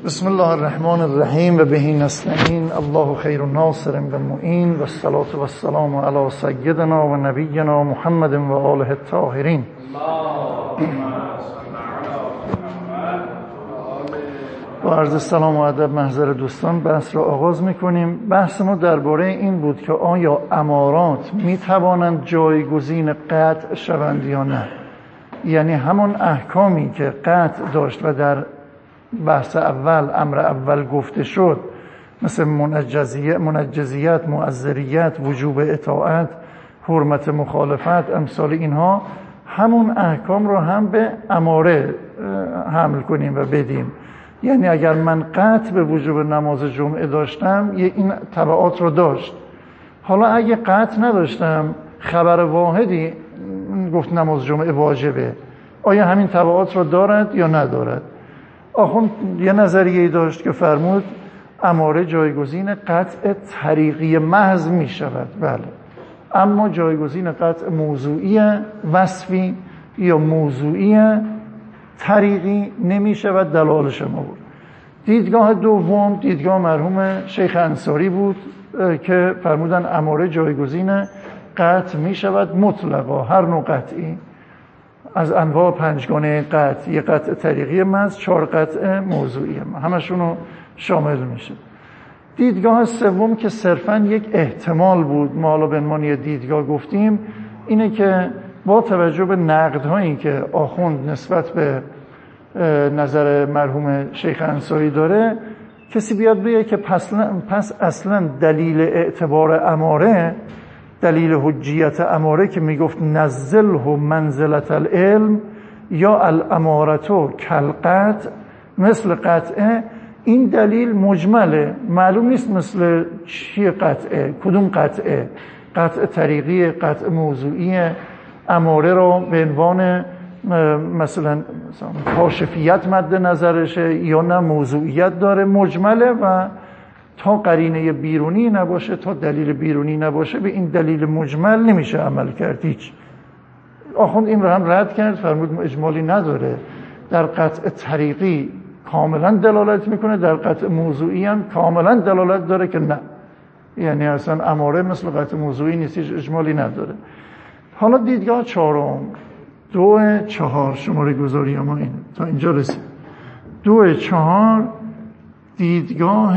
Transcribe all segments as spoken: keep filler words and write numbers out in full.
بسم الله الرحمن الرحیم و بهی نستعین. الله خیر ناصر و معین و الصلاة و السلام علی سیدنا و نبینا محمد و آله الطاهرین. با عرض سلام و ادب محضر دوستان بحث را آغاز میکنیم. بحث ما درباره این بود که آیا امارات میتوانند جایگزین قطع شوند یا نه، یعنی همون احکامی که قطع داشت و در بحث اول امر اول گفته شد، مثل منجزیت، منجزیت، معذریت، وجوب اطاعت، حرمت مخالفت، امثال اینها، همون احکام رو هم به اماره حمل کنیم و بدیم. یعنی اگر من قطع به وجوب نماز جمعه داشتم، یه این تبعات رو داشت. حالا اگه قطع نداشتم، خبر واحدی گفت نماز جمعه واجبه، آیا همین تبعات رو دارد یا ندارد؟ آخوند یه نظریه‌ای داشت که فرمود اماره جایگزین قطع طریقی محض می شود، بله، اما جایگزین قطع موضوعی وصفی یا موضوعی طریقی نمی شود. دلالش ما بود. دیدگاه دوم دیدگاه مرحوم شیخ انصاری بود که فرمودن اماره جایگزین قطع می شود مطلقا، هر نوع قطعی از انواع پنجگانه قطع، یه قطع طریقی محض، چهار قطع موضوعی، همشونو شامل میشه. دیدگاه سوم که صرفاً یک احتمال بود، ما حالا به عنوان یه دیدگاه گفتیم، اینه که با توجه به نقدهایی که آخوند نسبت به نظر مرحوم شیخ انصاری داره، کسی بیاد بگه که پس, پس اصلا دلیل اعتبار اماره، دلیل حجیت اماره که میگفت نزله منزلت العلم یا الامارتو کالقطع مثل قطعه، این دلیل مجمله، معلوم نیست مثل چیه قطعه، کدوم قطعه، قطع طریقی، قطع موضوعی. اماره رو به عنوان مثلا کاشفیت مد نظرشه یا نه موضوعیت داره، مجمله و تا قرینه بیرونی نباشه، تا دلیل بیرونی نباشه، به این دلیل مجمل نمیشه عمل کرد. هیچ. آخوند این رو هم رد کرد، فرمود اجمالی نداره. در قطع طریقی کاملا دلالت میکنه، در قطع موضوعی هم کاملا دلالت داره که نه، یعنی اصلا اماره مثل قطع موضوعی نیست، اجمالی نداره. حالا دیدگاه چهارم، دو چهار شماره گذاری ما اینه، تا اینجا رسید. دو چهار دیدگاه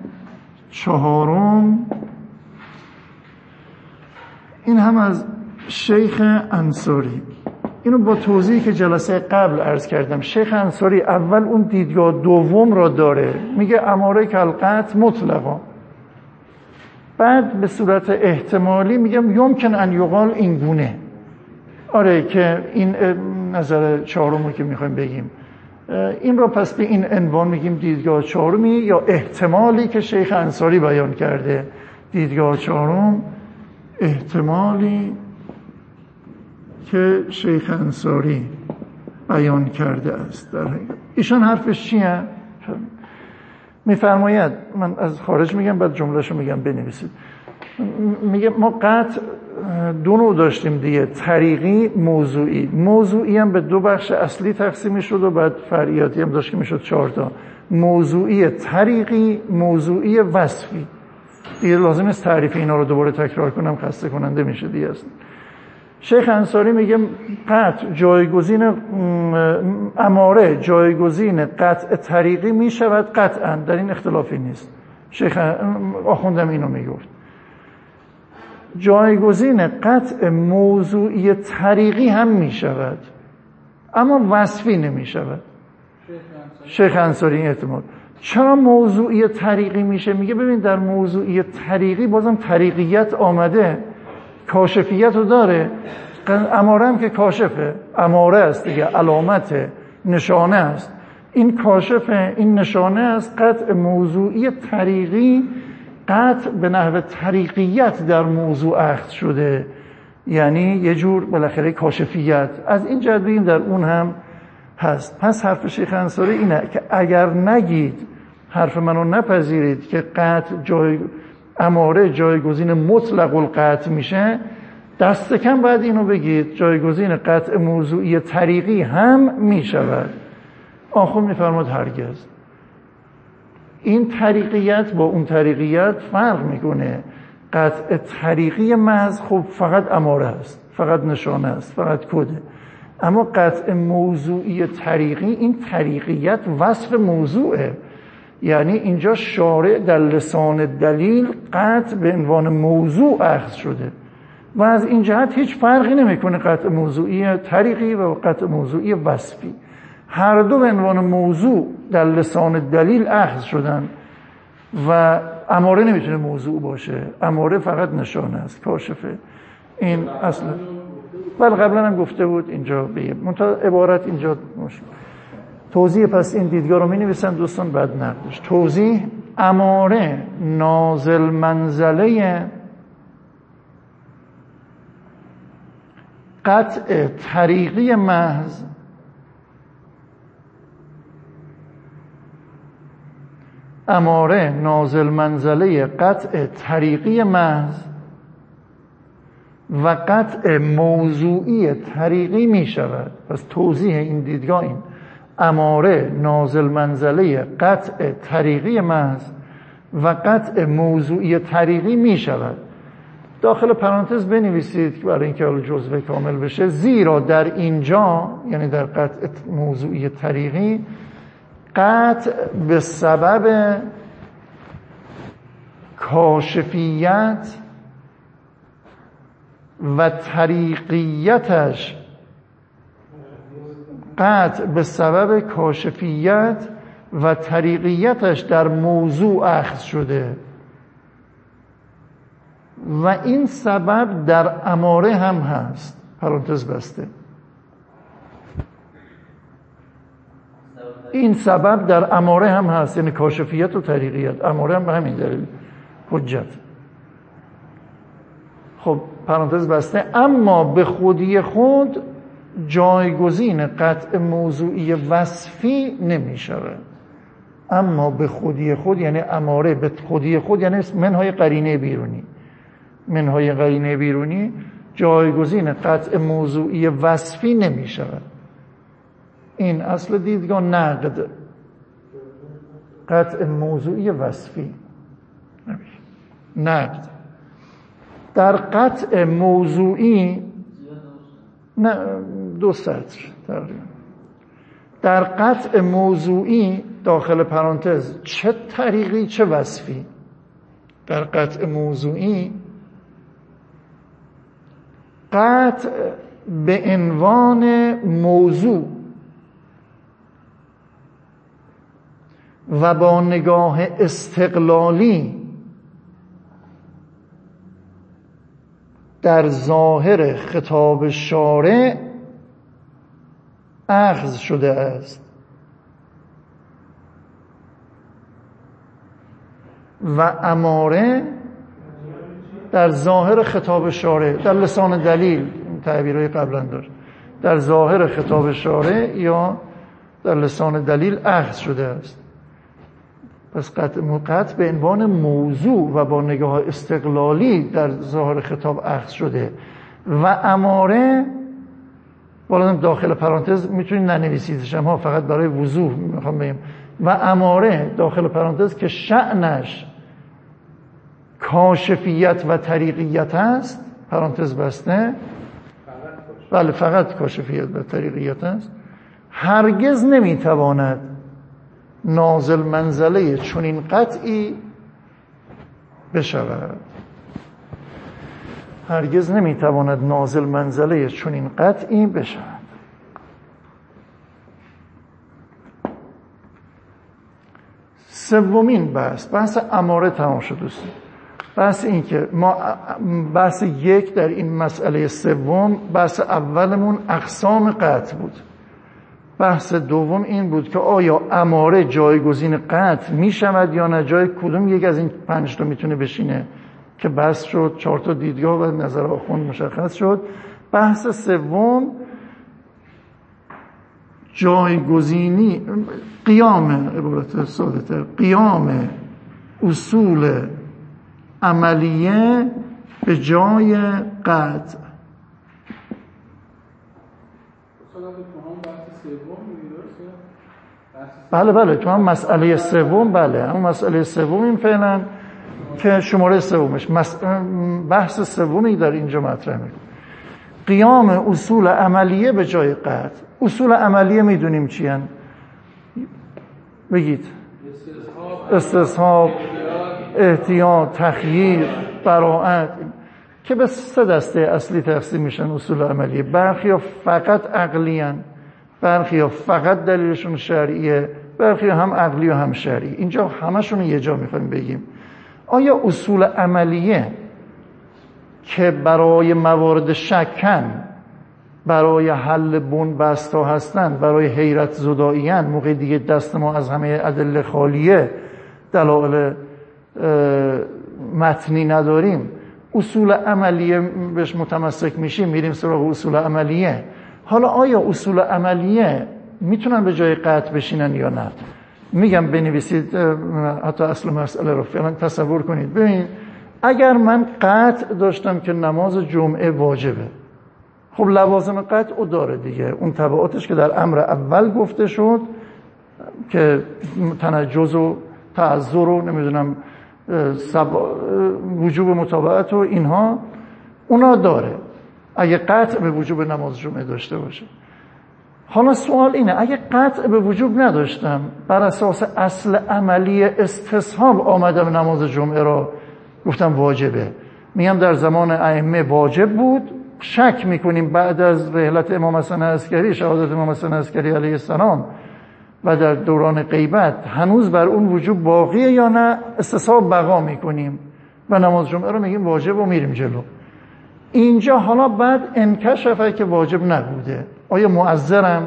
چهارم، این هم از شیخ انصاری. اینو با توضیحی که جلسه قبل عرض کردم، شیخ انصاری اول اون دیدگاه دوم را داره، میگه اماره کالقطع مطلقا، بعد به صورت احتمالی میگم یمکن ان یقال این گونه. آره که این نظر چهارمی که میخوایم بگیم، این رو پس به این عنوان میگیم دیدگاه چهارمی یا احتمالی که شیخ انصاری بیان کرده. دیدگاه چهارم احتمالی که شیخ انصاری بیان کرده است. در حقیقت ایشان حرفش چیه؟ میفرماید، من از خارج میگم بعد جملهشو میگم بنویسید. میگه ما قطع دو نوع داشتیم دیگه، طریقی، موضوعی. موضوعی هم به دو بخش اصلی تقسیم میشد و بعد فرعیاتی هم داشت که میشد چهار تا. موضوعی طریقی، موضوعی وصفی. دیگه لازم است تعریف اینا رو دوباره تکرار کنم، خسته کننده میشه دیگه است. شیخ انصاری میگه قطع جایگزین اماره جایگزین قطع طریقی میشود قطعا، در این اختلافی نیست. شیخ آخوندم اینو میگفت. جایگزین قطع موضوعی طریقی هم می شود اما وصفی نمی شود. شیخ انصاری این احتمال. چرا موضوعی طریقی میشه؟ میگه ببین در موضوعی طریقی بازم طریقیت آمده، کاشفیت رو داره. اماره هم که کاشفه، اماره است دیگه، علامت، نشانه است. این کاشفه، این نشانه است. قطع موضوعی طریقی قطع به نحو طریقیت در موضوع اخذ شده، یعنی یه جور بالاخره کاشفیت. از این جهت بگیم در اون هم هست. پس حرف شیخ انصاری اینه که اگر نگید، حرف منو نپذیرید که قطع جای اماره جایگزین مطلق القطع میشه، دست کم باید اینو بگید جایگزین قطع موضوعی طریقی هم میشود. آخوند میفرماد هرگز. این طریقیت با اون طریقیت فرق میکنه. قطع طریقی محض خب فقط اماره است، فقط نشانه است، فقط کده. اما قطع موضوعی طریقی، این طریقیت وصف موضوعه. یعنی اینجا شارع در لسان دلیل قطع به عنوان موضوع اخذ شده و از این جهت هیچ فرقی نمیکنه قطع موضوعی طریقی و قطع موضوعی وصفی. هر دو به عنوان موضوع در لسان دلیل اخذ شدن و اماره نمیتونه موضوع باشه، اماره فقط نشانه است، کاشفه. این اصلا ولی قبلا هم گفته بود اینجا بگیم منتها عبارت اینجا مشکل. توضیح پس این دیدگاه رو می نویسن دوستان بعد نقدش. توضیح: اماره نازل منزله قطع طریقی محض اماره نازل منزله قطع طریقی محض و قطع موضوعی طریقی می شود. پس توضیح این دیدگاه این: اماره نازل منزله قطع طریقی محض و قطع موضوعی طریقی می شود. داخل پرانتز بنویسید که برای اینکه حالا جزوه کامل بشه، زیرا در اینجا یعنی در قطع موضوعی طریقی قطع به سبب کاشفیت و طریقیتش قطع به سبب کاشفیت و طریقیتش در موضوع اخذ شده و این سبب در اماره هم هست. پرانتز بسته. این سبب در اماره هم هست، یعنی کاشفیت و طریقیت. اماره هم به همین دلیل حجت. خب پرانتز بسته. اما به خودی خود جایگزین قطع موضوعی وصفی نمی شود. اما به خودی خود یعنی اماره به خودی خود یعنی منهای قرینه بیرونی. منهای قرینه بیرونی جایگزین قطع موضوعی وصفی نمی شود. این اصل دیدگاه نقد. قطع موضوعی وصفی نقد. در قطع موضوعی نه دو سطر تقریبا. در قطع موضوعی داخل پرانتز چه طریقی چه وصفی. در قطع موضوعی قطع به عنوان موضوع و با نگاه استقلالی در ظاهر خطاب شارع اخذ شده است و اماره در ظاهر خطاب شارع در لسان دلیل تعبیرهای قبلا داره، در ظاهر خطاب شارع یا در لسان دلیل اخذ شده است. پس قطع قطع به عنوان موضوع و با نگاه استقلالی در ظاهر خطاب اخذ شده و اماره والا داخل پرانتز میتونید ننویسیدش، اما فقط برای وضوح میخوام بگم و اماره داخل پرانتز که شأنش کاشفیت و طریقیت است، پرانتز بسته، بله فقط کاشفیت و طریقیت است، هرگز نمیتواند نازل منزله چنین قطعی بشود. هرگز نمیتواند نازل منزله چنین قطعی بشود. سومین بحث بحث اماره تمام شد دوستان. بحث این که ما بحث یک در این مسئله سوم، بحث اولمون اقسام قطع بود. بحث دوم این بود که آیا اماره جایگزین قطع می شود یا نه، جای کدوم یک از این پنج تا میتونه بشینه که بحث شد، چهار تا دیدگاه و نظر آخوند مشخص شد. بحث سوم جایگزینی قیام، عبارت ساده تر، قیام اصول عملیه به جای قطع. بحث سوم میگه درسته؟ بحث بله بله تو هم مسئله سوم، بله هم مسئله سوم این فعلا که شماره سومش مس... بحث سومی در اینجا مطرح میکنه، قیام اصول عملیه به جای قطع. اصول عملیه میدونیم چی هن؟ بگید. استصحاب، احتیاط، تخییر، براءت، که به سه دسته اصلی تقسیم میشن اصول عملیه. برخی ها فقط عقلی هن، برخی ها فقط دلیلشون شرعیه، برخی ها هم عقلی و هم شرعی. اینجا همشون یه جا میخوایم بگیم آیا اصول عملیه که برای موارد شکن، برای حل بن‌بستا هستند، برای حیرت زدایی‌اند، موقع دیگه دست ما از همه ادله خالیه، دلایل متنی نداریم، اصول عملیه بهش متمسک میشیم، میریم سراغ اصول عملیه. حالا آیا اصول عملیه میتونن به جای قطع بشینن یا نه؟ میگم بنویسید حتی اصل مسئله رو فعلا تصور کنید. ببین اگر من قطع داشتم که نماز جمعه واجبه، خب لوازم قطع او داره دیگه، اون تبعاتش که در امر اول گفته شد که تنجز و تعذر و نمیدونم وجوب متابعت و اینها، اونا داره اگه قطع به وجوب نماز جمعه داشته باشه. حالا سوال اینه اگه قطع به وجوب نداشتم، بر اساس اصل عملی استصحاب آمدم نماز جمعه را گفتم واجبه، میگم در زمان ائمه واجب بود، شک میکنیم بعد از رحلت امام حسن عسکری، شهادت امام حسن عسکری علیه السلام و در دوران غیبت هنوز بر اون وجوب باقیه یا نه، استصحاب بقا میکنیم و نماز جمعه رو میگیم واجب و میریم جلو. اینجا حالا بعد انکشفه که واجب نبوده، آیا معذرم؟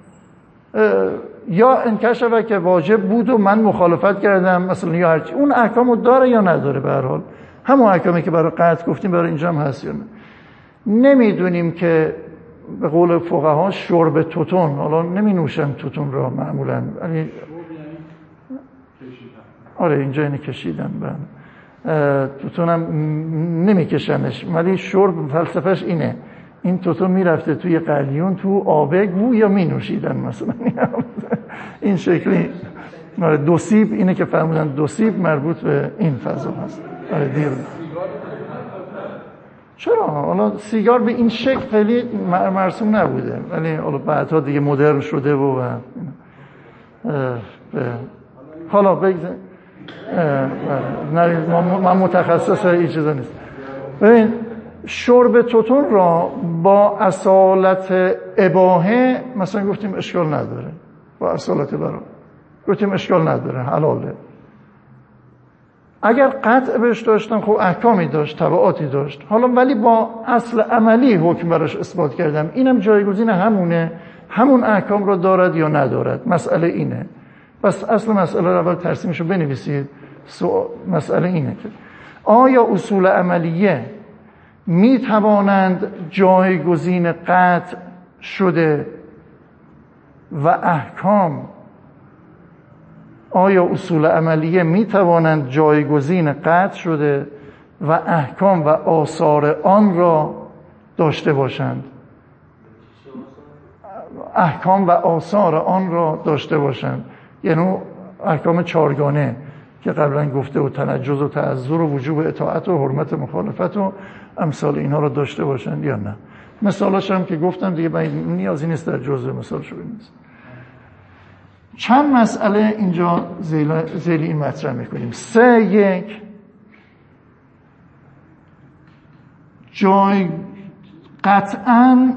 یا انکشفه که واجب بود و من مخالفت کردم مثلا، یا هرچی، اون احکامو داره یا نداره؟ به هر حال همون احکامی که برای قطع گفتیم برای اینجا هم هست یا نه. نمیدونیم که به قول فقها شرب توتون، حالا نمی نوشن توتون را معمولا، یعنی آره اینجا اینه کشیدن، بله توتون هم نمی کشنش، ولی شرب فلسفهش اینه، این توتون میرفته توی قلیون تو آبه گو یا می نوشیدن مثلا این شکلی. آره دو سیب اینه که فرمودن، دو سیب مربوط به این فضا هست. آره دیر چرا؟ حالا سیگار به این شکل خیلی مرسوم نبوده، ولی حالا بعدها دیگه مدرن شده و حالا بگذاریم من متخصص این چیزا نیست. ببین شرب توتون را با اصالت اباحه مثلا گفتیم اشکال نداره، با اصالت برا گفتیم اشکال نداره، حلاله. اگر قطع بهش داشتم خب احکامی داشت، تبعاتی داشت، حالا ولی با اصل عملی حکم براش اثبات کردم، اینم جایگزین همونه، همون احکام رو دارد یا ندارد، مسئله اینه. بس اصل مسئله رو اول ترسیمش رو بنویسید. مسئله اینه که آیا اصول عملیه می توانند جایگزین قطع شده و احکام، آیا اصول عملیه می توانند جایگزین قطع شده و احکام و آثار آن را داشته باشند؟ احکام و آثار آن را داشته باشند یعنی احکام چارگانه که قبلا گفته و تنجز و تعذر و وجوب اطاعت و حرمت مخالفت و امثال اینها را داشته باشند یا نه. مثالاش هم که گفتم دیگه باید نیازی نیست در جزء مثالشو بنویسیم. چند مسئله اینجا ذیل این مطرح میکنیم. سه یک جای قطعا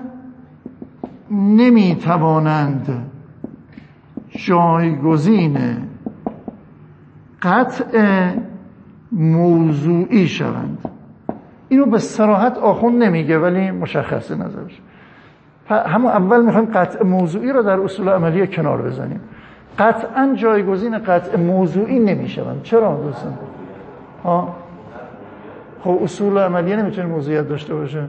نمیتوانند جایگزین قطع موضوعی شوند. اینو به صراحت آخوند نمیگه ولی مشخصه نظرش. همون اول میخوایم قطع موضوعی رو در اصول عملیه کنار بزنیم. قطعا جایگزین قطع موضوعی نمیشوند. چرا دوستان؟ ها خب اصول عملیه نمیتونه موضوعیت داشته باشه.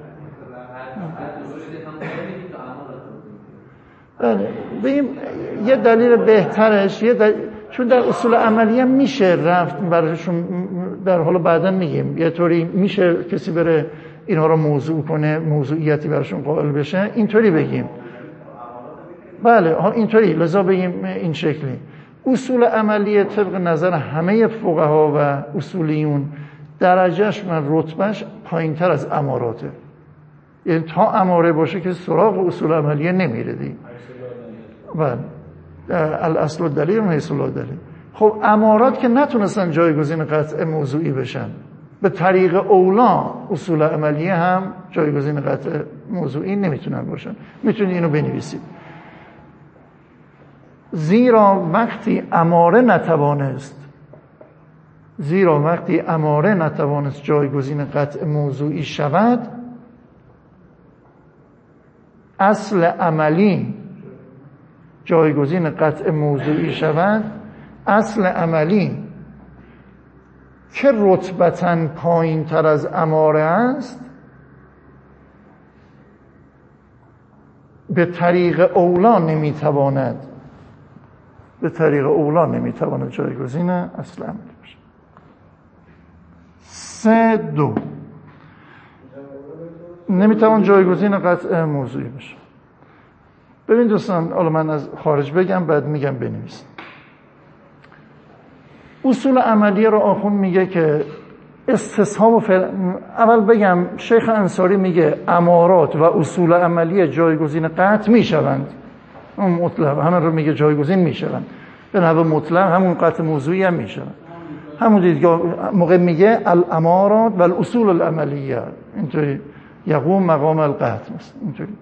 ببین یه دلیل بهترش یه دلیل... چون در اصول عملیه میشه رفت براشون، در حالا بعدا میگیم یه طوری میشه کسی بره اینها رو موضوع کنه، موضوعیتی براشون قائل بشه، اینطوری بگیم. بله ها اینطوری، لذا بگیم این شکلی. اصول عملیه طبق نظر همه فقها و اصولیون درجهش و رتبهش پایین تر از اماراته. یعنی تا اماره باشه که سراغ اصول عملیه نمیره دی. بله. الاصل الدلیل و حیث لا دلیل. خب امارات که نتونستن جایگزین قطع موضوعی بشن، به طریق اولا اصول عملیه هم جایگزین قطع موضوعی نمیتونن باشن. میتونید اینو بنویسید. زیرا وقتی اماره نتوانست زیرا وقتی اماره نتوانست جایگزین قطع موضوعی شود، اصل عملی جایگزین قطع موضوعی شود، اصل عملی که رتبتاً پایین تر از اماره است، به طریق اولا نمیتواند به طریق اولا نمیتواند جایگزین اصل عملی باشه. سه دو نمیتوان جایگزین قطع موضوعی باشه. ببین دوستان، حالا من از خارج بگم بعد میگم بنویسید. اصول عملیه رو آخوند میگه که استصحاب و فعل... اول بگم شیخ انصاری میگه امارات و اصول عملیه جایگزین قطع میشوند. اون مطلق همه رو میگه جایگزین میشوند. به نحو مطلق همون قطع موضوعی هم میشوند. همون دیدگاه موقع میگه الامارات و الاصول العملیه، اینطوری یقوم مقام القطع مثلا اینطوری.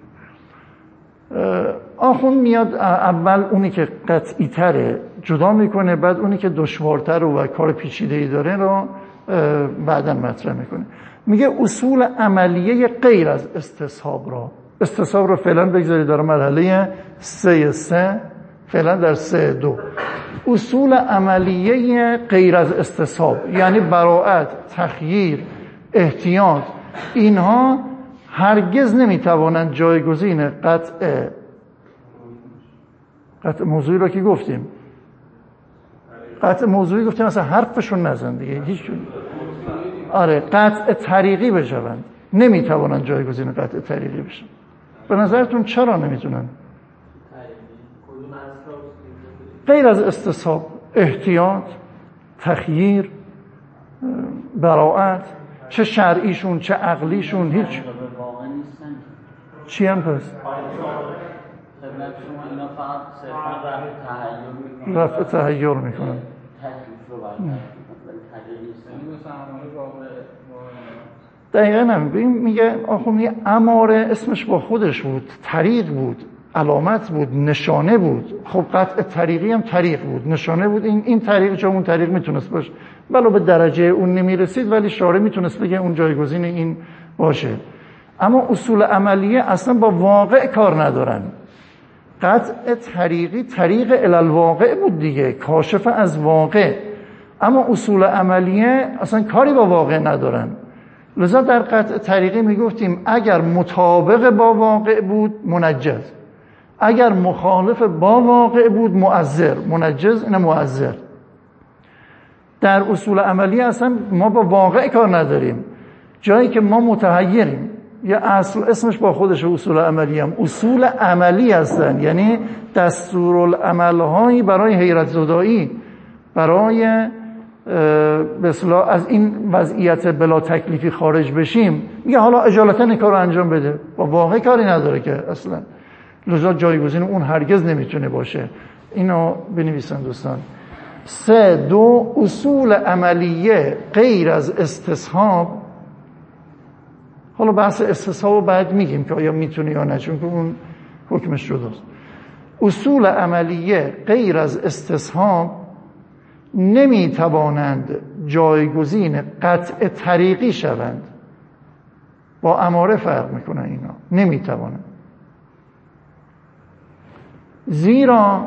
آخوند میاد اول اونی که قطعی تره جدا میکنه، بعد اونی که دشوارتر و کار پیچیده‌ای داره رو بعداً مطرح میکنه. میگه اصول عملیه غیر از استصحاب را استصحاب رو فعلا بگذارید در مرحله سه سه، فعلا در سه دو. اصول عملیه غیر از استصحاب یعنی براءت، تخییر، احتیاط، اینها هرگز نمیتوانند جایگزین قطع قطع موضوعی را که گفتیم قطع موضوعی گفتیم مثلا حرفشون نزن دیگه هیچ. آره قطع طریقی بشوند، نمیتوانند جایگزین قطع طریقی بشن. به نظرتون چرا نمیتونن؟ غیر از استصحاب، احتیاط، تخییر، براءت، چه شرعیشون چه عقلیشون هیچ. چی هم پس؟ رفع تحیر میکنن. دقیقا هم میگه آخو میگه اماره اسمش با خودش بود، طریق بود، علامت بود، نشانه بود. خب قطع طریقی هم طریق بود، نشانه بود. این این طریق چون اون طریق میتونست باشه، ولو به درجه اون نمیرسید ولی شارع میتونست بگه اون جایگزین این باشه. اما اصول عملیه اصلا با واقع کار ندارن. قطع طریقی طریق الالواقع بود دیگه، کاشف از واقع. اما اصول عملیه اصلا کاری با واقع ندارن. لذا در قطع طریقی میگفتیم اگر مطابق با واقع بود منجز، اگر مخالف با واقع بود معذر. منجز اینه معذر. در اصول عملیه اصلا ما با واقع کار نداریم. جایی که ما متحیریم یا اصل اسمش با خودش اصول عملی هم اصول عملی هستن، یعنی دستورالعمل‌هایی برای حیرت زدایی، برای به اصطلاح از این وضعیت بلا تکلیفی خارج بشیم. میگه حالا اجالتا این کار رو انجام بده، با واقع کاری نداره که اصلا. لذا جایگزین اون هرگز نمیتونه باشه. اینو بنویسن دوستان. سه دو اصول عملیه غیر از استصحاب. حالا بحث استصحاب بعد میگیم که آیا میتونه یا نه، چون که اون حکمش جداست. اصول عملیه غیر از استصحاب نمیتوانند جایگزین قطع طریقی شوند. با اماره فرق میکنن اینا، نمیتوانند. زیرا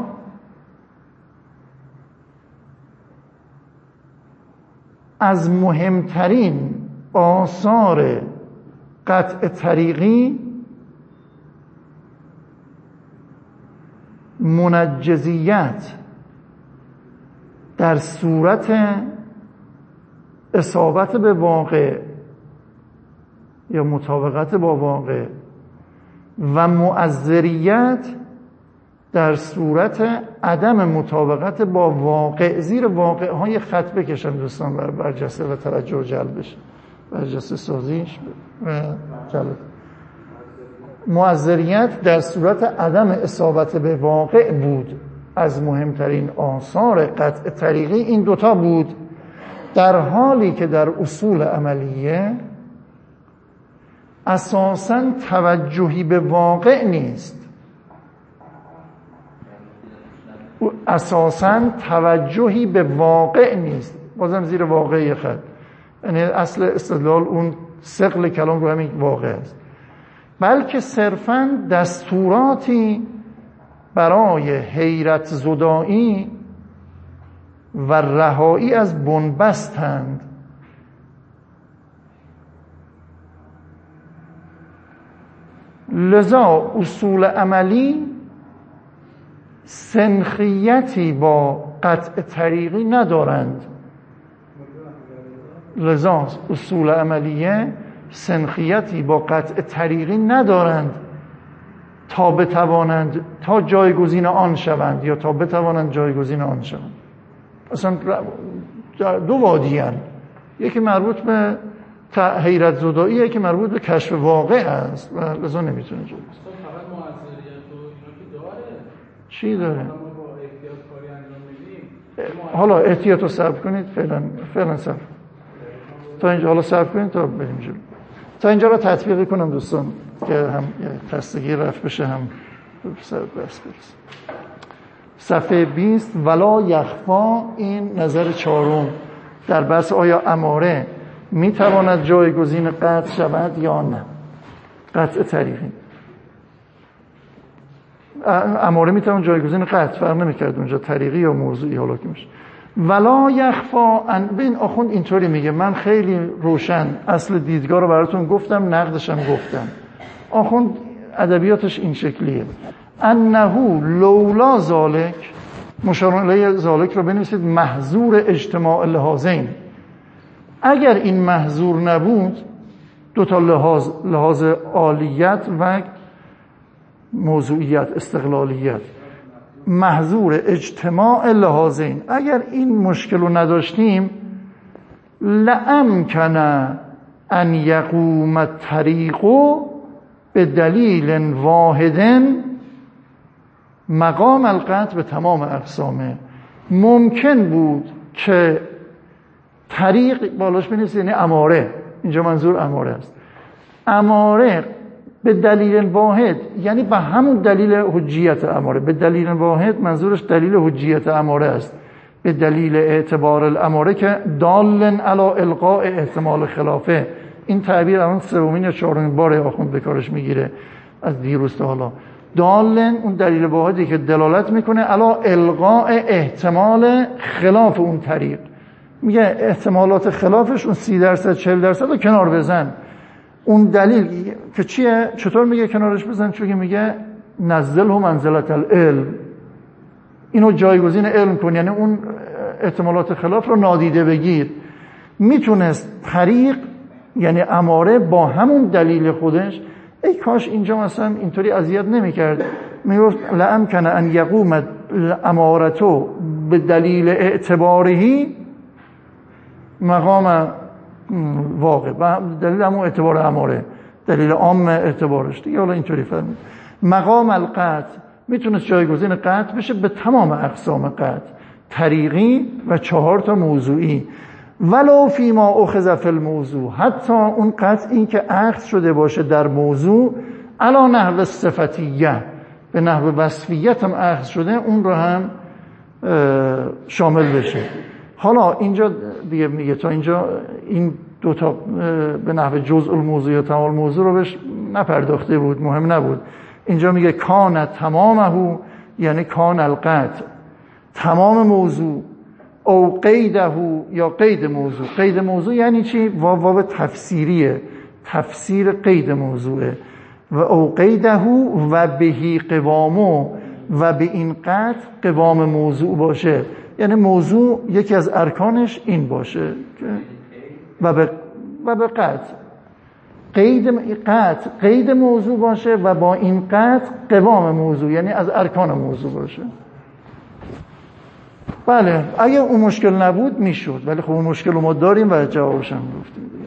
از مهمترین آثار قطع طریقی منجزیت در صورت اصابت به واقع یا مطابقت با واقع و مؤثریت در صورت عدم مطابقت با واقع، زیر واقع های خط بکشن دوستان بر برجسته و توجه جلب بشه، برجسته سازیش و جلب. معذریت در صورت عدم اصابت به واقع بود. از مهمترین آثار قطع طریقی این دوتا بود، در حالی که در اصول عملیه اساساً توجهی به واقع نیست. اساساً توجهی به واقع نیست، بازم زیر واقعی خط، یعنی اصل استدلال اون ثقل کلام رو همین واقع است، بلکه صرفاً دستوراتی برای حیرت زدایی و رهایی از بنبستند. لذا اصول عملی سنخیتی با قطع طریقی ندارند. لذا اصول عملیه سنخیتی با قطع طریقی ندارند تا بتوانند تا جایگزین آن شوند یا تا بتوانند جایگزین آن شوند. اصلا دو وادی هستند، یکی مربوط به حیرت زدایی، یکی مربوط به کشف واقع است و لذا نمیتونه جایگزین. فقط موثریت و اینا که داره. چی داره؟ ما با احتیاط کاری انجام میدیم. حالا احتیاط رو صبر کنید، فعلا فعلا صبر تا اینجا، حالا صبر کنید تا بریم جلو. تا اینجا رو تطبیق کنم دوستان که هم خستگی رفت بشه، هم سر بس برسه. صفحه بیست. ولا یخفا، این نظر چهارم در بحث آیا اماره میتواند جایگزین قطع شود یا نه. قطع طریقی، اماره میتواند جایگزین قطع، فرق نمیکرد اونجا طریقی یا موضوعی حالا که میشه. ولا یخفا، ببین آخوند اینطوری میگه، من خیلی روشن اصل دیدگاه رو براتون گفتم، نقدشم گفتم. آخوند ادبیاتش این شکلیه، انه لولا ذالک، مشار الیه ذالک رو بنویسید محظور اجتماع لحاظین، اگر این محظور نبود، دو تا لحاظ، لحاظ عالیت و موضوعیت، استقلالیت، محظور اجتماع لحاظین، اگر این مشکل رو نداشتیم، لامکن ان یقوم الطریق به دلیل واحد مقام القطع به تمام اقسامه. ممکن بود که طریق بالاش بنویسید، یعنی اماره، اینجا منظور اماره است، اماره به دلیل واحد، یعنی به همون دلیل حجیت اماره، به دلیل واحد منظورش دلیل حجیت اماره است، به دلیل اعتبار الاماره که دالن علی القاء احتمال خلافه. این تعبیر الان سومین یا چهارمین بار آخوند به کارش میگیره از دیروز تا حالا. دالن اون دلیل واحدی که دلالت میکنه علی القاء احتمال خلاف اون طریق، میگه احتمالات خلافش اون سی درصد چهل درصد رو کنار بزن. اون دلیل که چیه؟ چطور میگه کنارش بزن؟ چون میگه نزله منزلت العلم، اینو جایگزین علم کن، یعنی اون احتمالات خلاف رو نادیده بگیر. میتونست طریق یعنی اماره با همون دلیل خودش، ای کاش اینجا مثلا اینطوری اذیت نمیکرد، میگفت لامکن ان یقوم الامارتو به دلیل اعتبارهی مقام واقع، و دلیل همون اعتبار اماره، دلیل عام اعتبارش دیگه. حالا اینطوری فهمید مقام القطع میتونست جایگزین قطع بشه به تمام اقسام قطع، طریقی و چهار تا موضوعی. ولو فی ما اخذ فی الموضوع، حتی اون قطعی که اخذ شده باشه در موضوع، علی نحو صفتیه، به نحو وصفیت هم اخذ شده، اون رو هم شامل بشه. حالا اینجا دیگه میگه تا اینجا این دو تا به نحو جزء الموضوع یا تمام الموضوع رو بهش نپرداخته بود، مهم نبود. اینجا میگه کان تمامه، یعنی کان القطع تمام موضوع، او قیده یا قید موضوع. قید موضوع یعنی چی؟ واو واو تفسیریه، تفسیر قید موضوعه. و او قیده و بهی قوامو، و به این قطع قوام موضوع باشه، یعنی موضوع یکی از ارکانش این باشه و به و به قطع قید قطع قید موضوع باشه و با این قطع قوام موضوع، یعنی از ارکان موضوع باشه. بله اگه اون مشکل نبود میشد، ولی خب اون مشکل رو ما داریم و جوابش هم گفتیم دیگه.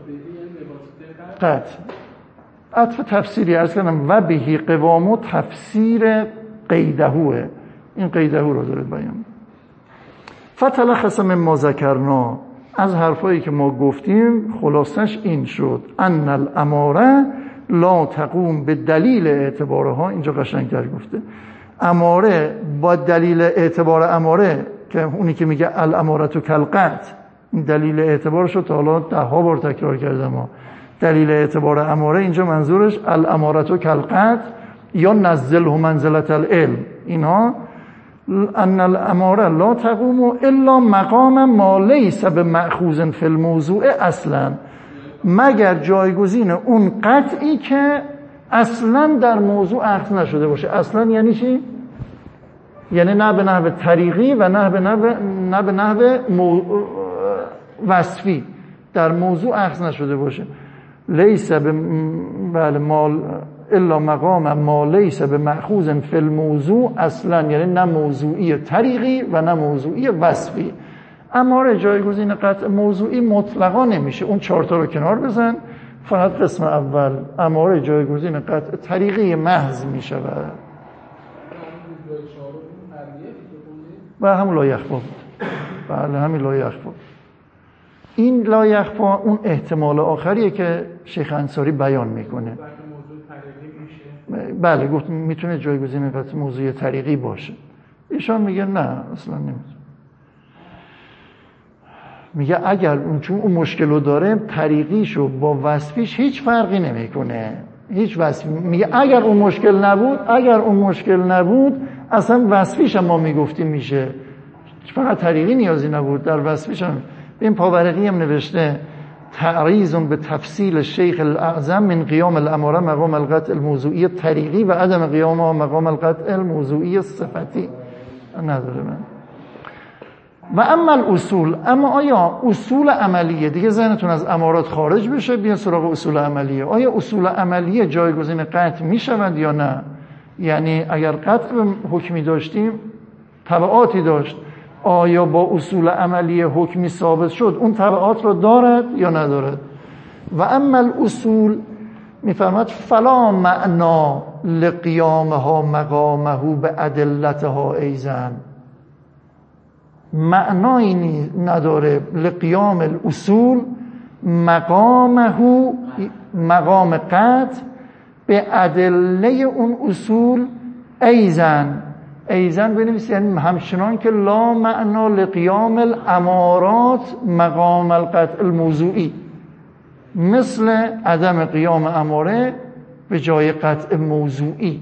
قطع عطف تفسیری عرض کردم و بهی قوامو تفسیر قیدهوه، این قیدهو رو داره بیان. فتلخص مما ذکرنا، از حرفایی که ما گفتیم خلاصش این شد ان الاماره لا تقوم به دلیل اعتبارها. اینجا قشنگ‌تر گفته اماره با دلیل اعتبار اماره، که اونی که میگه الاماره تو کلقت، این دلیل اعتبارشو تا حالا ده ها بار تکرار کردم ما. دلیل اعتبار اماره اینجا منظورش الاماره تو کلقت یا نزله منزلت العلم. اینها ان الاماره لا تقوم الا مقام ما لیس بمأخوذ فی الموضوع اصلا، مگر جایگزین اون قطعی که اصلا در موضوع اخذ نشده باشه. اصلا یعنی چی؟ یعنی نه به نحو طریقی و نه به نحو نه به نحو مو... وصفی، در موضوع اخذ نشده باشه. لیس به بله مال الا مقام ما لیس بمأخوذ فی الموضوع اصلا، یعنی نه موضوعی طریقی و نه موضوعی وصفی. اماره جایگزین قطع موضوعی مطلقا نمیشه. اون چهار تا رو کنار بزن، فقط قسم اول اماره جایگزین قطع طریقی محض میشود و همون لا یخفا بود. بله همین لا یخفا. این لا یخفا اون احتمال آخریه که شیخ انصاری بیان میکنه. بله گفت میتونه جایگزین قطع موضوعی طریقی باشه. ایشان میگه نه اصلا نمیتونه. میگه اگر اون چون اون مشکل رو داره طریقیشو با وصفیش هیچ فرقی نمیکنه، هیچ وصفی. میگه اگر اون مشکل نبود اگر اون مشکل نبود اصلا وصفیش هم ما میگفتیم میشه، فقط طریقی نیازی نبود، در وصفیش هم. این پاورقی هم نوشته تعریض به تفصیل شیخ الاعظم من قیام الاماره مقام القطع الموضوعی طریقی و عدم قیامها مقام القطع الموضوعی صفتی نداره. من و اما الاصول، اما آیا اصول عملیه، دیگه ذهنتون از امارات خارج بشه، بیان سراغ اصول عملیه. آیا اصول عملیه جایگزین قطع میشوند یا نه؟ یعنی اگر قطع حکمی داشتیم تبعاتی داشت، آیا با اصول عملیه حکمی ثابت شد اون تبعات رو دارد یا ندارد؟ و اما الاصول میفرماد فلا معنا لقیامها مقامه به ادلتها ایزن، معنایی نداره لقیام الاصول مقامه مقام قطع به ادله اون اصول ایزن. ایزن بنویسید یعنی همچنان که لا معنا لقیام الامارات مقام القطع الموضوعی، مثل عدم قیام اماره به جای قطع موضوعی.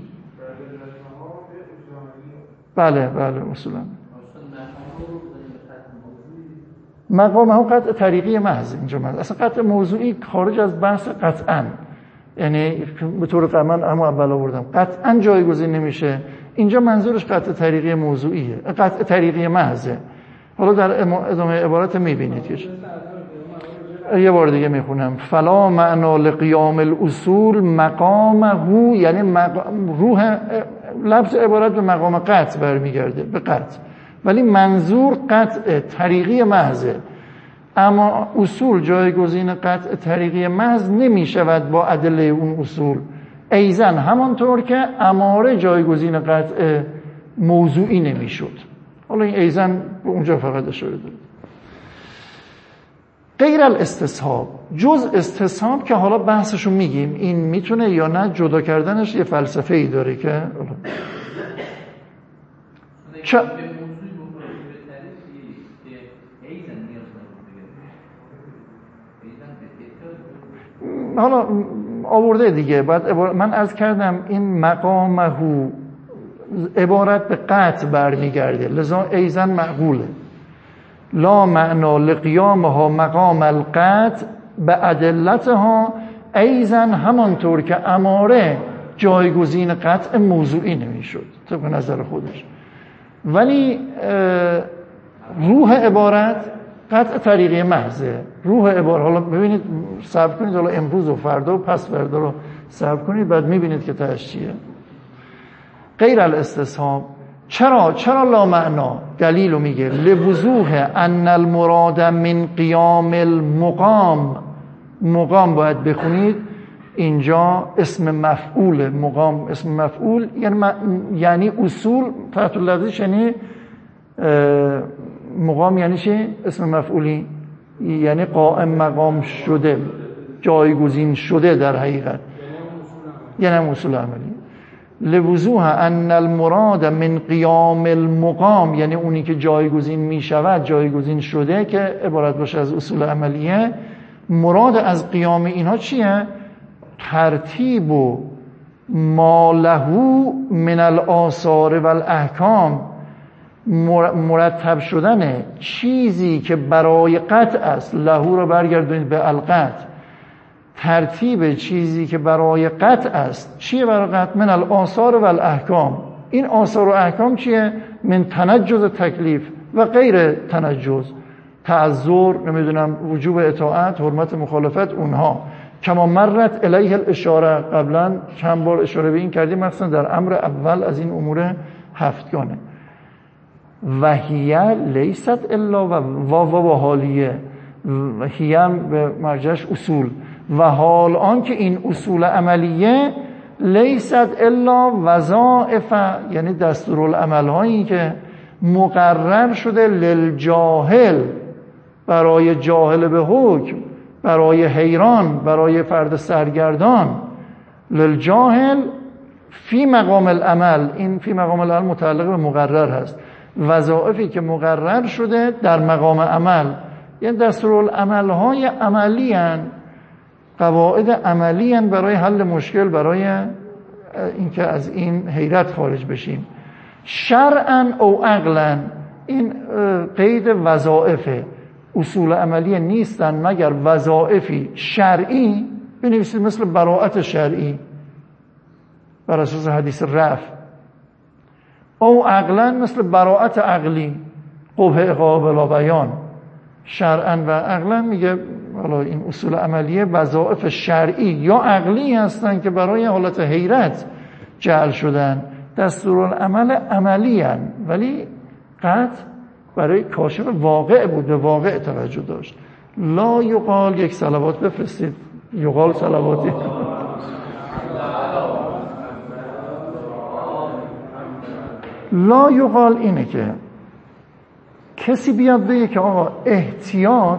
بله بله اصولا مقام هم قطع طریقی محض اینجا محض. اصلا قطع موضوعی خارج از بحث قطعا، یعنی به طور قمن اما اول آوردم قطعا جایگزین نمیشه. اینجا منظورش قطع طریقی موضوعیه، قطع طریقی محضه. حالا در ادامه عبارت میبینید که یه بار دیگه میخونم فلا معنا لقیام الاصول مقامه، یعنی مقام روح لفظ عبارت به مقام قطع برمیگرده، به قطع، ولی منظور قطع طریقی محضه. اما اصول جایگزین قطع طریقی محض نمیشود با ادله اون اصول. ایزن همانطور که اماره جایگزین قطع موضوعی نمیشد. حالا این ایزن به اونجا فقط اشاره داره. غیر الاستصحاب، جز استصحاب که حالا بحثشو میگیم این میتونه یا نه جدا کردنش یه فلسفه ای داره که چه حالا آورده دیگه. بعد من عرض کردم این مقامه عبارت به قطع برمیگرده، لذا ایزن معقوله. لا معنا لقیامها مقام القطع به ادلتها ایزن همانطور که اماره جایگزین قطع موضوعی نمیشد طبق نظر خودش، ولی روح عبارت قطع طریقی محضه. روح عبارت، حالا ببینید صبر کنید، حالا امروز و فردا و پس فردا رو صبر کنید، بعد میبینید که تهش چیه. غیر الاستصحاب، چرا چرا لا معنا؟ دلیلو میگه لوضوح ان المراد من قیام المقام. مقام باید بخونید اینجا اسم مفعول، مقام اسم مفعول یعنی م... یعنی اصول تحت اللفظش، یعنی مقام یعنی چی؟ اسم مفعولی یعنی قائم مقام شده، جایگزین شده در حقیقت، یعنی اصول عملی. لوضوح ان المراد من قیام المقام یعنی اونی که جایگزین می شود، جایگزین شده که عبارت باشه از اصول عملیه. مراد از قیام اینها چیه؟ ترتیب و ما له من الآثار و الاحکام، مرتب شدن چیزی که برای قطع است. له رو برگردونید به القطع، ترتیب چیزی که برای قطع است. چیه برای قطع؟ من الآثار و الاحکام. این آثار و احکام چیه؟ من تنجز تکلیف و غیر تنجز، تعذر، نمیدونم وجوب اطاعت، حرمت مخالفت، اونها. کما مرت الیه الاشاره، قبلا چند بار اشاره به این کردیم، مثلا در امر اول از این امور هفتگانه. و هی لیست الا و واو و حالیه، هی هم به مرجعش اصول، و حال آن که این اصول عملیه لیست الا وظائف، یعنی دستورالعمل هایی که مقرر شده للجاهل، برای جاهل به حکم، برای حیران، برای فرد سرگردان. للجاهل فی مقام العمل، این فی مقام العمل متعلق به مقرر هست. وظایفی که مقرر شده در مقام عمل، یعنی دستورالعمل های عملی هن، قواعد عملی هن برای حل مشکل، برای اینکه از این حیرت خارج بشیم. شرعا او عقلا، این قید وظائفه، اصول عملی نیستن مگر وظائفی شرعی. بنویسید مثل براءت شرعی بر اساس حدیث رفع، او عقلا مثل براءت عقلی، قبح عقاب بلا بیان. شرعا و عقلا میگه حالا این اصول عملیه وظائف شرعی یا عقلی هستن که برای حالت حیرت جعل شدن. دستورالعمل عملی هن، ولی قطع برای کاشف واقع بود، به واقع توجه داشت. لا یقال، یک صلوات بفرستید، یقال صلواتی. لا یقال اینه که کسی بیاد بگه که آقا احتیاط،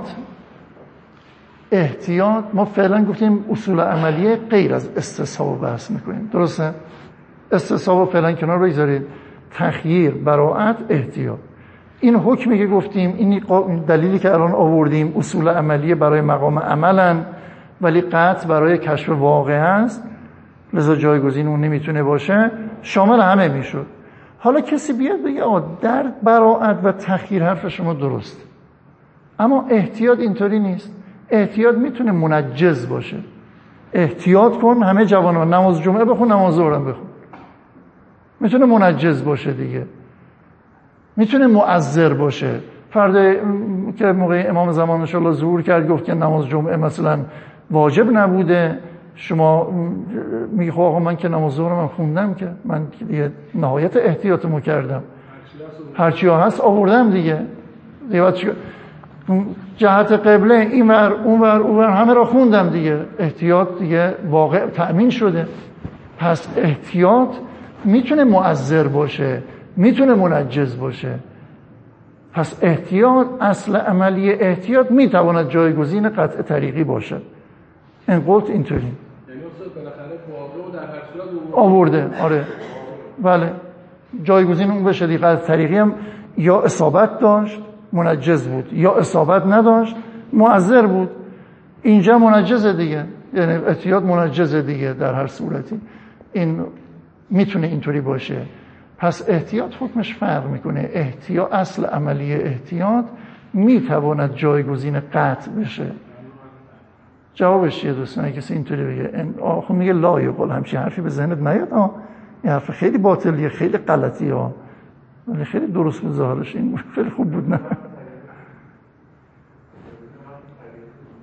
احتیاط ما فعلا گفتیم اصول عملیه غیر از استصحاب بحث میکنیم، درسته؟ استصحاب فعلا کنار بگذارید، تخییر، براءت، احتیاط. این حکمی که گفتیم، این دلیلی که الان آوردیم، اصول عملیه برای مقام عملن ولی قطع برای کشف واقع است، لذا جایگزین اون نمیتونه باشه، شامل همه میشد. حالا کسی بیاد بگه آقا در براءت و تخییر حرف شما درست، اما احتیاط اینطوری نیست. احتیاط میتونه منجز باشه. احتیاط کن، همه جوانان نماز جمعه بخون، نماز ظهر بخون. میتونه منجز باشه دیگه، میتونه مؤثر باشه. فرد که موقع امام زمان ان شاء الله ظهور کرد گفت که نماز جمعه مثلا واجب نبوده، شما میگی خب آقا من که نماز ظهر من خوندم، که من دیگه نهایت احتیاطمو کردم، هرچی ها هست آوردم دیگه، دیگه جهت قبله اینور اونور اونور همه را خوندم دیگه، احتیاط دیگه واقع تأمین شده. پس احتیاط میتونه مؤثر باشه، میتونه منجز باشه. پس احتیاط، اصل عملی احتیاط میتواند جایگزین قطع طریقی باشد. این قلت اینطوری یعنی اصلا بالاخره واقع و در هر صورت آورده. آره بله، جایگزین اون بشه دیگه. قطع طریقی هم یا اصابت داشت منجز بود، یا اصابت نداشت مؤثر بود. اینجا منجزه دیگه، یعنی احتیاط منجزه دیگه در هر صورتی. این میتونه اینطوری باشه. پس احتیاط حکمش فرق میکنه. احتیاط، اصل عملی احتیاط میتواند جایگزین قطع بشه. جوابش چیه دوستان؟ کسی اینطوری بگه آخه میگه لا یقال، همچین حرفی به ذهنت نیاد. آه این حرف خیلی باطلیه، خیلی غلطیه، ها ولی خیلی درست بود ظاهرش، این خیلی خوب بود. نه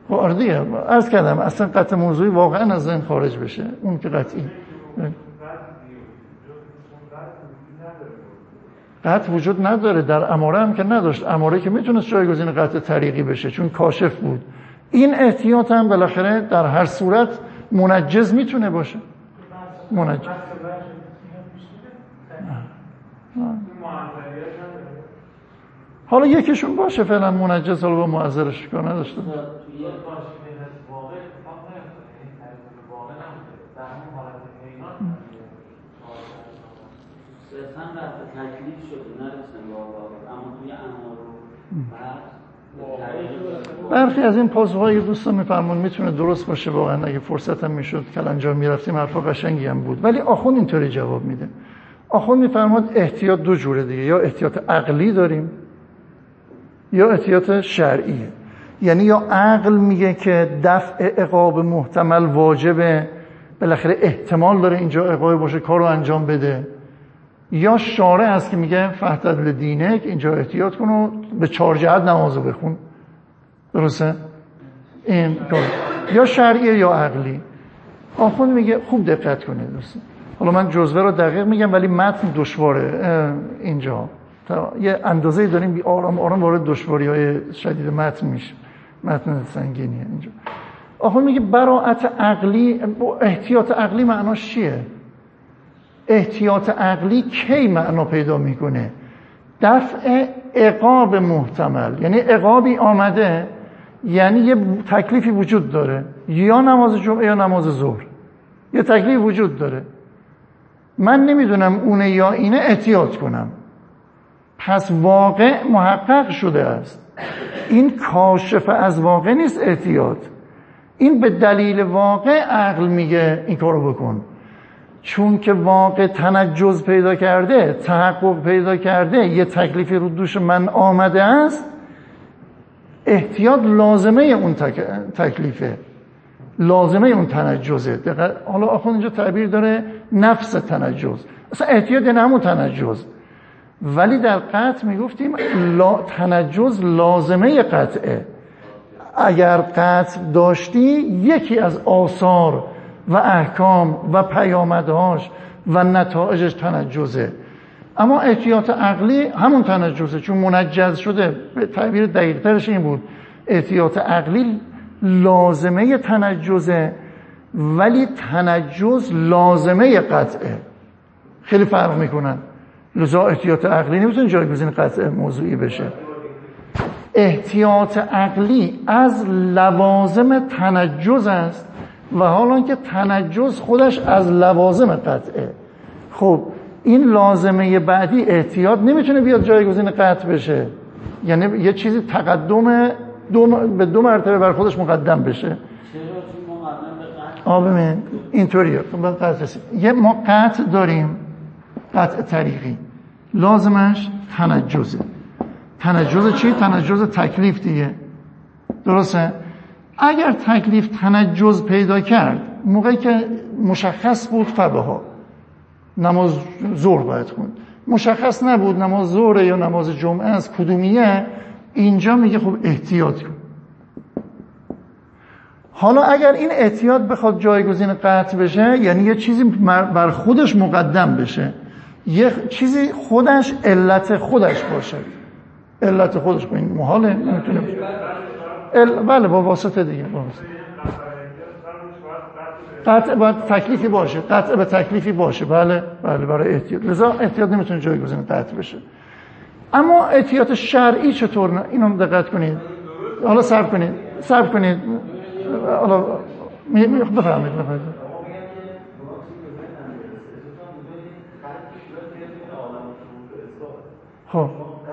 واردیه عرض کردم اصلا قطع موضوعی واقعا از ذهن خارج بشه اون که قطعی قطع وجود نداره در اماره هم که نداشت اماره که میتونست جایگزین قطع طریقی بشه چون کاشف بود این احتیاط هم بالاخره در هر صورت منجز میتونه باشه منجز حالا یکیشون باشه فعلا منجز حالا با معذرش کار نداشته برخی از این پاسخ‌های دوستان میفرمون میتونه درست باشه واقعا اگه فرصت هم میشد کلنجار میرفتیم حرفا قشنگی هم بود ولی آخوند اینطوری جواب میده آخوند میفرماد احتیاط دو جوره دیگه یا احتیاط عقلی داریم یا احتیاط شرعیه یعنی یا عقل میگه که دفع عقاب محتمل واجبه بالاخره احتمال داره اینجا عقاب باشه کارو انجام بده یا شارع هست که میگه فحتد لدینک اینجا احتیاط کن و به چهار جهت نمازو بخون درسته؟ این یا شرعیه یا عقلی آخوند میگه خوب دقت کنید دوستان حالا من جزوه رو دقیق میگم ولی متن دشواره اینجا یه اندازه‌ای داریم بی آرام آرام وارد دشواری‌های شدید متن میشه متن سنگینیه اینجا آخوند میگه براءت عقلی احتیاط عقلی معناش چیه احتیاط عقلی کی معنا پیدا میکنه دفع عقاب محتمل یعنی عقابی آمده یعنی یه تکلیفی وجود داره یا نماز جمعه یا نماز ظهر یه تکلیف وجود داره من نمیدونم اونه یا اینه احتیاط کنم پس واقع محقق شده است این کاشف از واقع نیست احتیاط این به دلیل واقع عقل میگه این کارو بکن چون که واقع تنجز پیدا کرده تحقق پیدا کرده یه تکلیفی رو دوش من آمده است احتیاط لازمه اون تک... تکلیفه لازمه اون تنجزه حالا آخوند اینجا تعبیر داره نفس تنجز اصلا احتیاط یعنی همون تنجز ولی در قطع میگفتیم لا... تنجز لازمه قطعه اگر قطع داشتی یکی از آثار و احکام و پیامدهاش و نتایجش تنجزه اما احتیاط عقلی همون تنجزه چون منجز شده به تعبیر دقیق‌ترش این بود احتیاط عقلی لازمه تنجزه ولی تنجز لازمه قطعه خیلی فرق میکنن لذا احتیاط عقلی نمیتونه جایگزین قطع موضوعی بشه احتیاط عقلی از لوازم تنجز است و حالا که تنجز خودش از لوازم قطعه خب این لازمه بعدی احتیاط نمیتونه بیاد جایگزین قطع بشه یعنی یه چیزی تقدم دو م... به دو مرتبه بر خودش مقدم بشه آه ببین اینطوریه بعد قطع رسید یه ما قطع داریم قطع طریقی لازمش تنجزه تنجز چی؟ تنجز تکلیف دیگه درسته؟ اگر تکلیف تنجز پیدا کرد موقعی که مشخص بود فبها نماز ظهر باید خوند مشخص نبود نماز ظهر یا نماز جمعه از کدومیه اینجا میگه خب احتیاط کن حالا اگر این احتیاط بخواد جایگزین قطع بشه یعنی یه چیزی بر خودش مقدم بشه یه چیزی خودش علت خودش باشه علت خودش با این محاله نمیتونه ال... بله با واسطه دیگه با واسطه قطع باید تکلیفی باشه قطع به تکلیفی باشه بله بله برای احتیاط لذا احتیاط نمیتونه جایگزین قطع بشه اما احتیاط شرعی چطور نه اینو دقت کنید حالا صبر کنید صبر کنید حالا بفرمایید بفرمایید خب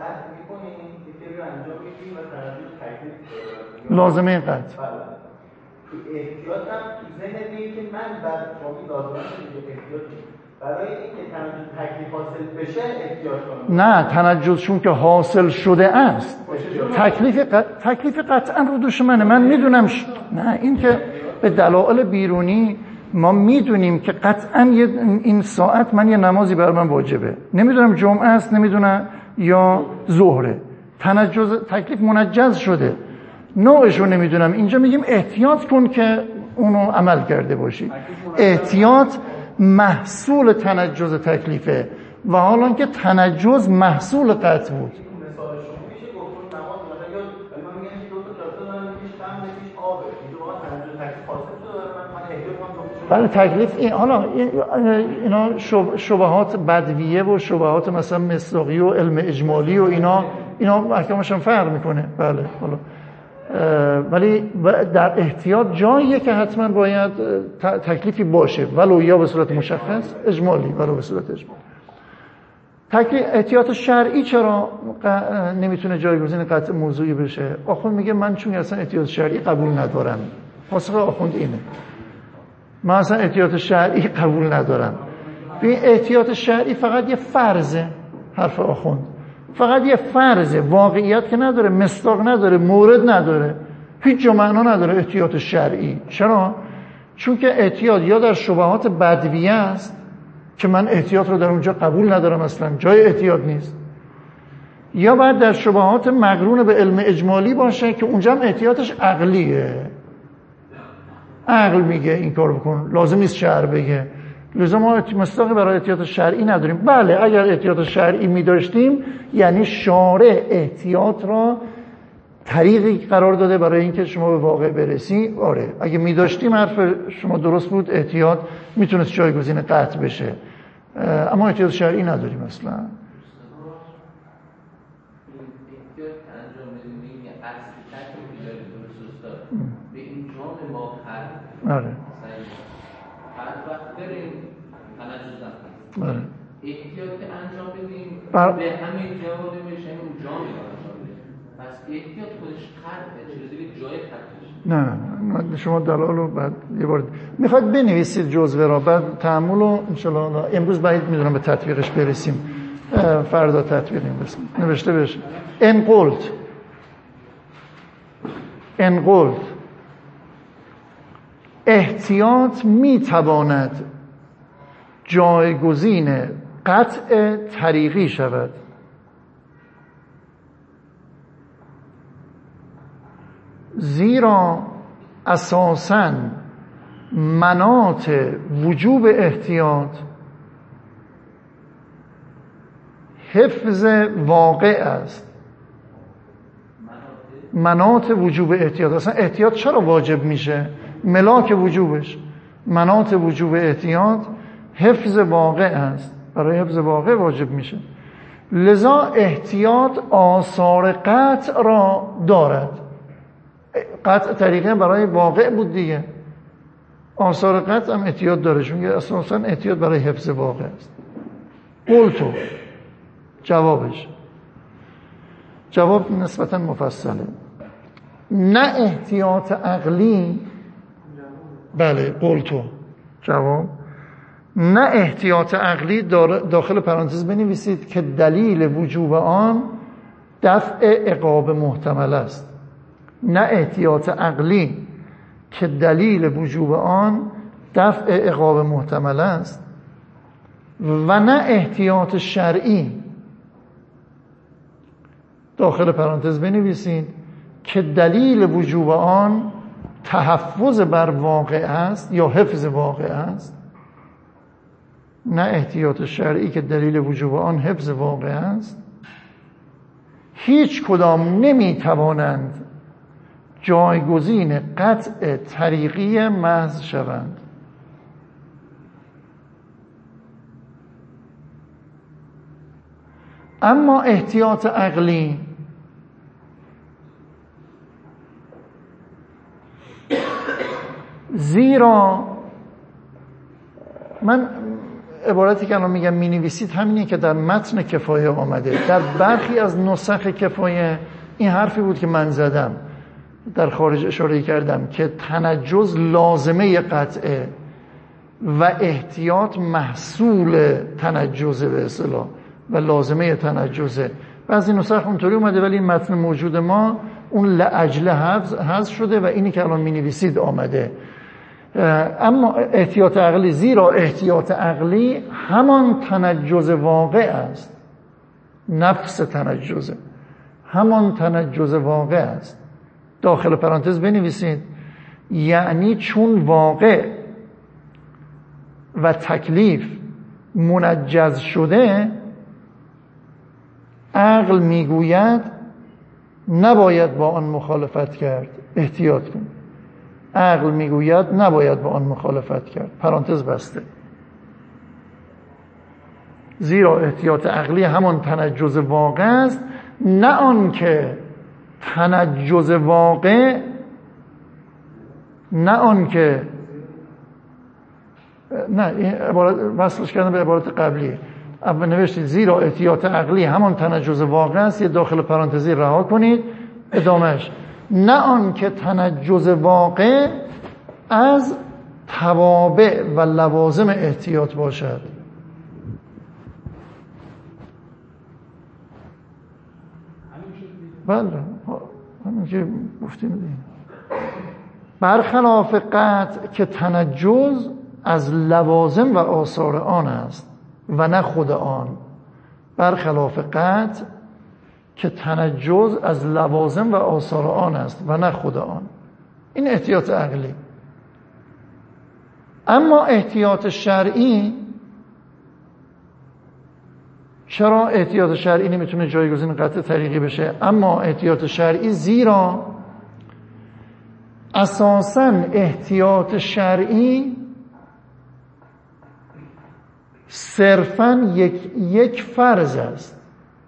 لازمه این قطع تو احتیاط هم تو ذهن دیگه که من بعد شامی لازمه احتیاط برای اینکه تنجز تکلیف حاصل بشه احتیاط کنم نه تنجز چون که حاصل شده است تکلیف قط... تکلیف قطعا رو دوش منه من میدونم ش... نه این که به دلایل بیرونی ما میدونیم که قطعا یه... این ساعت من یه نمازی بر من واجبه نمیدونم جمعه است نمیدونم یا ظهره تنجز تکلیف منجز شده نوعش رو نمیدونم. اینجا میگیم احتیاط کن که اونو عمل کرده باشی. احتیاط محصول تنجز تکلیفه و حالا که تنجز محصول قطع بود. بله تکلیف این حالا اینا شبهات بدویه و شبهات مثلا مصداقی و علم اجمالی و اینا اینا احکامش هم فرق میکنه. بله حالا ولی در احتیاط جاییه که حتما باید تکلیفی باشه، ولو یا به صورت مشخص اجمالی ولو به صورت اجمالی. تکلیف احتیاط شرعی چرا نمیتونه جایگزین قطع موضوعی بشه؟ آخوند میگه من چون اصلا احتیاط شرعی قبول ندارم. پاسخ آخوند اینه، من اصلا احتیاط شرعی قبول ندارم. این احتیاط شرعی فقط یه فرضه. حرف آخوند فقط یه فرضه، واقعیت که نداره، مصداق نداره، مورد نداره، هیچ جا معنا نداره احتیاط شرعی. چرا؟ چون که احتیاط یا در شبهات بدویه است که من احتیاط رو در اونجا قبول ندارم، اصلا جای احتیاط نیست، یا باید در شبهات مقرون به علم اجمالی باشه که اونجا هم احتیاطش عقلیه. عقل میگه این کار بکن، لازم نیست شرع بگه. لذا ما مصداقی برای احتیاط شرعی نداریم. بله اگر احتیاط شرعی می‌داشتیم یعنی شارع احتیاط را طریقی قرار داده برای اینکه شما به واقع برسی. آره اگه می‌داشتیم حرف شما درست بود، احتیاط میتونست جایگزین قطع بشه، اما احتیاط شرعی نداریم اصلا. به این جام ما خرد آره هر وقت بریم تنجزم هست آره احتیاط انجام بدیم بر... به همین جانبش همین جامی انجام بدیم. پس احتیاط خودش خرده چیزی به جای خردش. نه نه شما دلال رو بعد یه بار میخواید بنویسید جزوه را، بعد تأمل رو انشالله امروز باید میدونم به تطبیقش برسیم، فردا تطبیق برسیم. نوشته بشه انقلت انقلت احتیاط میتواند جایگزین قطع طریقی شود. زیرا اساساً مناط وجوب احتیاط حفظ واقع است. مناط وجوب احتیاط، اصلا احتیاط چرا واجب میشه؟ ملاک وجوبش مناط وجوب احتیاط حفظ واقع است، برای حفظ واقع واجب میشه. لذا احتیاط آثار قطع را دارد. قطع طریقه برای واقع بود دیگه، آثار قطع هم احتیاط داره، چون اساسا احتیاط برای حفظ واقع است. قلتو جوابش جواب نسبتا مفصله. نه احتیاط عقلی، بله قلتو جواب نه احتیاط عقلی داخل پرانتز بنویسید که دلیل وجوب آن دفع عقاب محتمل است. نه احتیاط عقلی که دلیل وجوب آن دفع عقاب محتمل است و نه احتیاط شرعی داخل پرانتز بنویسید که دلیل وجوب آن تحفظ بر واقع است یا حفظ واقع است. نه احتیاط شرعی که دلیل وجوب آن حفظ واقع است. هیچ کدام نمیتوانند جایگزین قطع طریقی محض شوند. اما احتیاط عقلی زیرا من عبارتی که الان میگم مینویسید همینه که در متن کفایه آمده. در برخی از نسخ کفایه این حرفی بود که من زدم، در خارج اشاره کردم که تنجز لازمه قطعه و احتیاط محصول تنجزه به اصطلاح و لازمه تنجزه. بعضی نسخ اونطوری اومده ولی این متن موجود ما اون لاجل حذف شده و اینی که الان مینویسید آمده. اما احتیاط عقلی زیرا احتیاط عقلی همان تنجز واقع است، نفس تنجزه، همان تنجز واقع است. داخل پرانتز بنویسید، یعنی چون واقع و تکلیف منجز شده، عقل میگوید نباید با آن مخالفت کرد، احتیاط کن. عقل میگوید نباید با آن مخالفت کرد، پرانتز بسته. زیرا احتیاط عقلی همان تنجز واقع است، نه آن که تنجز واقع نه آن که نه این عبارت وصلش کردم به عبارت قبلی. اول نوشتید زیرا احتیاط عقلی همان تنجز واقع است، یه داخل پرانتزی رها کنید، ادامهش نه آن که تنجز واقع از توابع و لوازم احتیاط باشد. بله همین که گفتیم دیگه. برخلاف قطع که تنجز از لوازم و آثار آن است و نه خود آن. برخلاف قطع که تنجز از لوازم و آثار آن است و نه خود آن. این احتیاط عقلی. اما احتیاط شرعی، چرا احتیاط شرعی نمیتونه جایگزین قطع طریقی بشه؟ اما احتیاط شرعی زیرا اساساً احتیاط شرعی صرفاً یک یک فرض است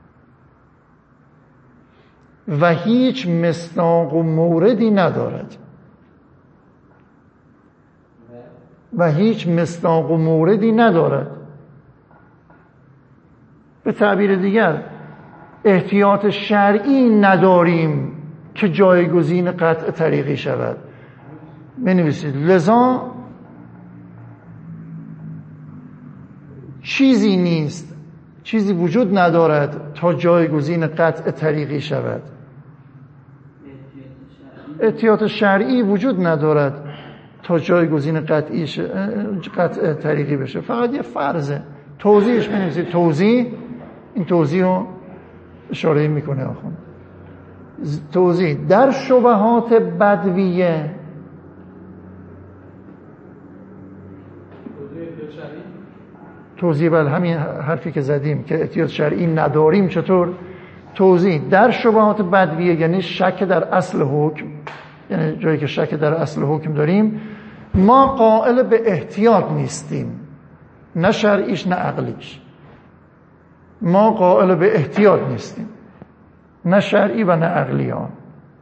و هیچ مصداق و موردی ندارد و هیچ مصداق و موردی ندارد. به تعبیر دیگر احتیاط شرعی نداریم که جایگزین قطع طریقی شود. بنویسید لذا چیزی نیست، چیزی وجود ندارد تا جایگزین قطع طریقی شود. احتیاط شرعی وجود ندارد تا جایگزین قطعی ش... قطع طریقی بشه. فقط یه فرضه. توضیحش بنویسید. توضیح، این توضیح رو اشاره میکنه آخوند. توضیح در شبهات بدویه، توضیح بل همین حرفی که زدیم که احتیاط شرعی نداریم. چطور؟ توضیح در شبهات بدویه یعنی شک در اصل حکم، یعنی جایی که شک در اصل حکم داریم ما قائل به احتیاط نیستیم، نه شرعیش نه عقلیش. ما قائل به احتیاط نیستیم، نه شرعی و نه عقلی آن.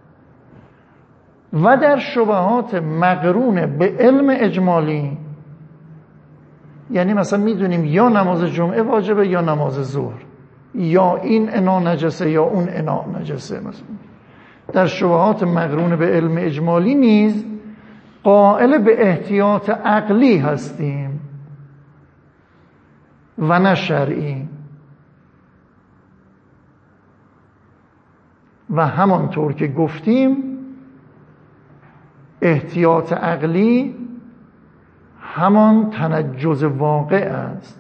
و در شبهات مقرون به علم اجمالی، یعنی مثلا میدونیم یا نماز جمعه واجبه یا نماز ظهر، یا این انا نجسه یا اون انا نجسه. مثلا در شبهات مقرون به علم اجمالی نیز قائل به احتیاط عقلی هستیم و نه شرعی. و همانطور که گفتیم احتیاط عقلی همان تنجز واقع است.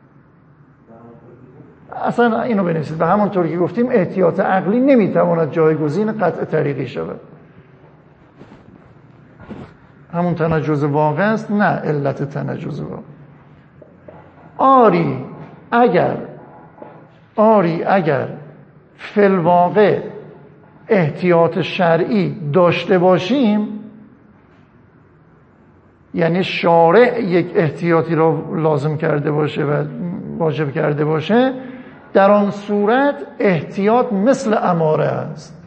اصلا اینو بنویسید. و همانطور که گفتیم احتیاط عقلی نمیتواند جایگزین قطع طریقی شود. همون تنجز واقع است، نه علت تنجز واقع. آری اگر آری اگر فی الواقع احتیاط شرعی داشته باشیم، یعنی شارع یک احتیاطی را لازم کرده باشه و واجب کرده باشه، در آن صورت احتیاط مثل اماره است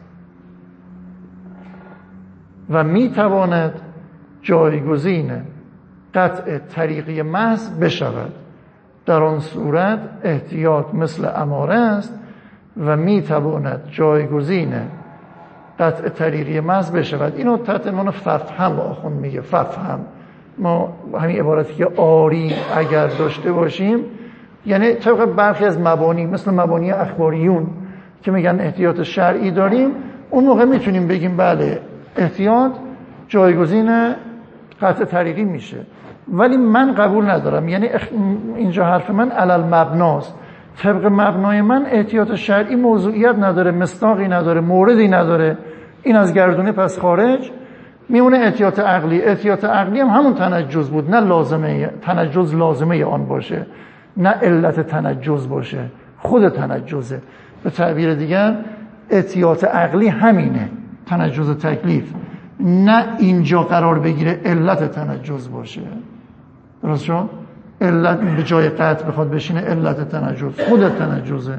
و میتواند جایگزین قطع طریقی محض بشود. در آن صورت احتیاط مثل اماره است و میتواند جایگزین قطع طریقی محض بشود. اینو تحت عنوان ففهم آخوند میگه. ففهم، ما همین عبارتی که آری اگر داشته باشیم، یعنی طبق برخی از مبانی مثل مبانی اخباریون که میگن احتیاط شرعی داریم، اون موقع میتونیم بگیم بله احتیاط جایگزین قطع طریقی میشه. ولی من قبول ندارم، یعنی اینجا حرف من علل مبناست. طبق مبنای من احتیاط شرعی موضوعیت نداره، مصداقی نداره، موردی نداره این از گردونه پس خارج میمونه احتیاط عقلی. احتیاط عقلی هم همون تنجز بود، نه لازمه تنجز لازمه آن باشه، نه علت تنجز باشه، خود تنجزه. به تعبیر دیگر احتیاط عقلی همینه، تنجز تکلیف، نه اینجا قرار بگیره علت تنجز باشه. درست شد؟ علت به جای قطع بخواد بشینه علت تنجز، خود تنجزه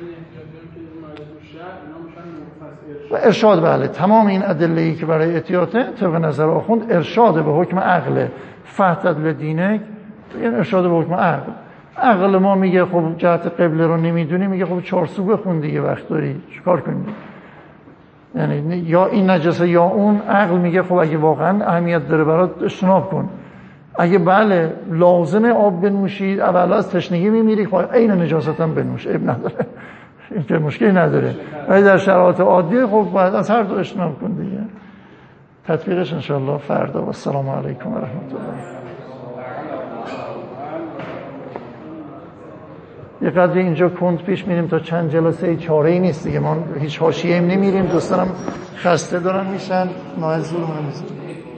و ارشاد. بله تمام این ادله‌ای که برای احتیاطه طبق نظر آخوند ارشاد به حکم عقله. فتد دینک یعنی ارشاد به حکم عقل. عقل ما میگه خب جهت قبله رو نمیدونی، میگه خب چارسو بخون دیگه وقت داری چیکار کنی، یعنی یا این نجسه یا اون. عقل میگه خب اگه واقعا اهمیت داره برات اجتناب کن. اگه بله لازمه آب بنوشید اولا از تشنگی میمیری، خب عین نجاست هم بنوش، عیب نداره، این که مشکلی نداره. ولی در شرایط عادی خب باید از هر دو اجتناب کن دیگه. تطبیقش انشاءالله فردا. و السلام علیکم و رحمت الله. یه قدری اینجا کند پیش میریم تا چند جلسه، چاره‌ای نیست دیگه، ما هیچ حاشیه‌ای نمیریم. دوستانم خسته دارن میشن، نایزور من